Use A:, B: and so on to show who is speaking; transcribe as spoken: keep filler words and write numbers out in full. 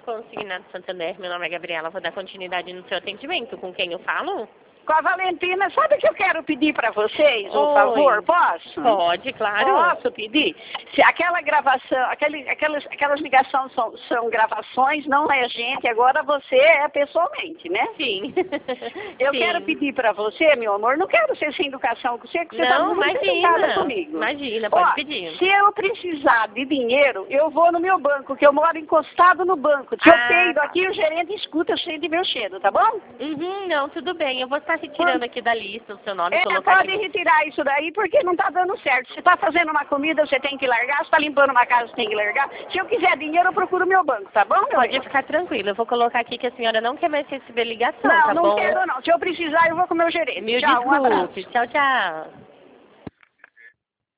A: Consignado Santander, meu nome é Gabriela, vou dar continuidade no seu atendimento. Com quem eu falo?
B: Com a Valentina, sabe o que eu quero pedir para vocês, um
A: Oi.
B: favor? Posso?
A: Pode, claro.
B: Posso pedir? Se aquela gravação, aquele, aquelas, aquelas ligações são, são gravações, não é gente, agora você é pessoalmente, né?
A: Sim.
B: Eu
A: Sim.
B: quero pedir para você, meu amor, não quero ser sem educação com você, que você está
A: Não,
B: muito
A: imagina.
B: educada comigo.
A: Imagina, pode
B: Ó,
A: pedir.
B: se eu precisar de dinheiro, eu vou no meu banco, que eu moro encostado no banco. Se
A: Ah,
B: eu peido
A: tá.
B: aqui, o gerente escuta, eu sei de meu cheiro, tá bom?
A: Uhum, não, tudo bem. Eu vou estar retirando aqui da lista o seu nome e
B: É,
A: colocar
B: pode
A: aqui.
B: retirar isso daí, porque não tá dando certo. Você tá fazendo uma comida, você tem que largar. Você tá limpando uma casa, você tem que largar. Se eu quiser dinheiro, eu procuro meu banco, tá bom, meu
A: Pode
B: bem?
A: ficar tranquilo. Eu vou colocar aqui que a senhora não quer mais receber ligação,
B: Não,
A: tá
B: não
A: bom?
B: quero não. Se eu precisar, eu vou com o meu gerente.
A: Mil
B: Tchau, um abraço.
A: desculpe. Tchau, tchau.